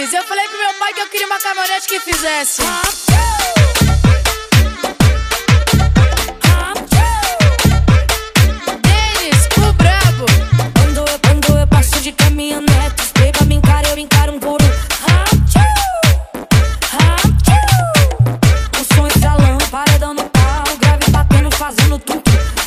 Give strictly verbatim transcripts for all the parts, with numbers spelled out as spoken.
Denis, eu falei pro meu pai que eu queria uma caminhonete que fizesse. Denis, o brabo. Quando eu, quando eu passo de caminhonete, os beba me encara, eu encaro um por um. O som estralando, paredão no pau, grave batendo, fazendo tudo.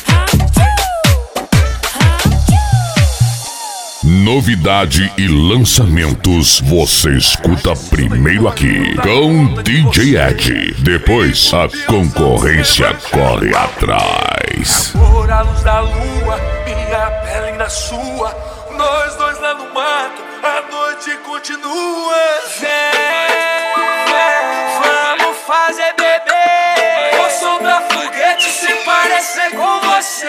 Novidade e lançamentos você escuta primeiro aqui com D J Ed. Depois a concorrência corre atrás. Amor à luz da lua, minha pele na sua, nós dois lá no mato, a noite continua. Vem, vem, vamos fazer bebê. Vou soltar foguete se parecer com você.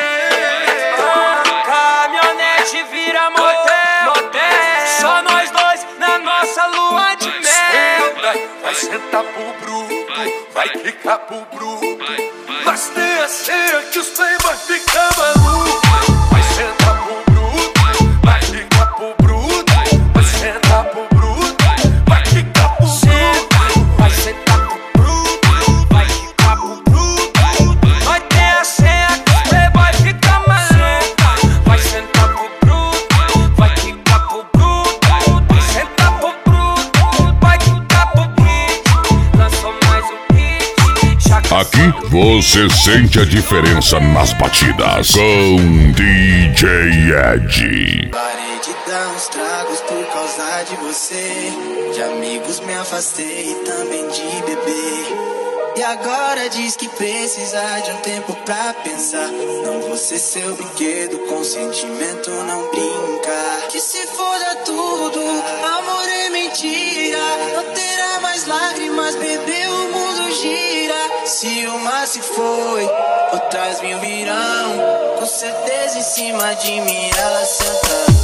Caminhonete vira motel, motel. Só nós dois na nossa lua de mel. Vai sentar pro bruto, vai ficar pro bruto. Mas tem a ceia que os playboy ficam malucos. Vai sentar pro bruto, vai ficar pro bruto. Vai sentar pro bruto, vai ficar pro bruto. Vai sentar pro bruto, vai ficar pro bruto. Vai ter a ceia que os playboy ficam malucos. Vai sentar pro bruto, vai ficar pro bruto. Vai sentar pro bruto, vai ficar pro bruto. Lançou mais um hit. Aqui você sente a diferença nas batidas com D J Ed. Parei de dar uns tragos por causa de você. De amigos me afastei e também de beber. E agora diz que precisa de um tempo pra pensar. Não vou ser seu brinquedo, com sentimento não brinca. Que se foda tudo, amor é mentira. Não terá mais lágrimas, bebê, o mundo gira. Se uma se foi, outras mil virão. Com certeza em cima de mim ela senta.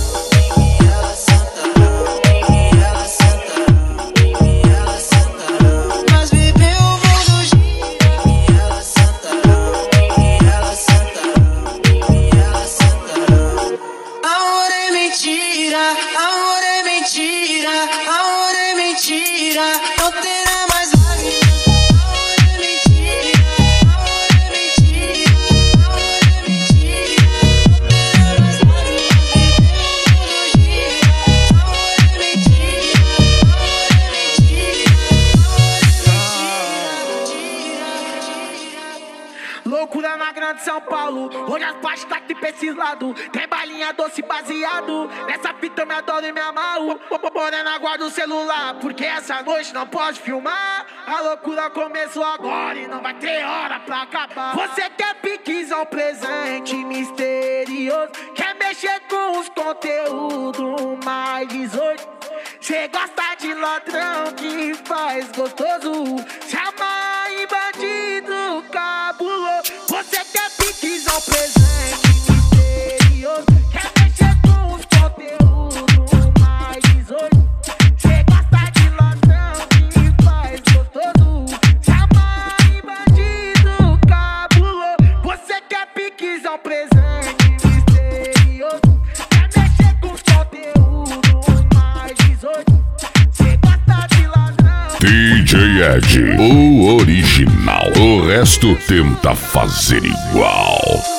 Loucura na grande São Paulo, hoje as partes tá aqui pra esses lados. Tem balinha doce baseado, nessa fita eu me adoro e me amarro. Morena, guarda o celular, porque essa noite não pode filmar. A loucura começou agora e não vai ter hora pra acabar. Você quer piquezão, presente misterioso, quer mexer com os conteúdos mais dezoito. Cê gosta de ladrão que faz gostoso, se amarra em bandido cabuloso. Você quer piquezão, presente misterioso, quer mexer com os conteúdos mais dezoito. Cê gosta de ladrão que faz gostoso, se amarra em bandido cabuloso. Você quer piquezão, presente misterioso, quer mexer com os conteúdos mais dezoito. Cê gosta de ladrão. D J Ed, o original. O resto tenta fazer igual.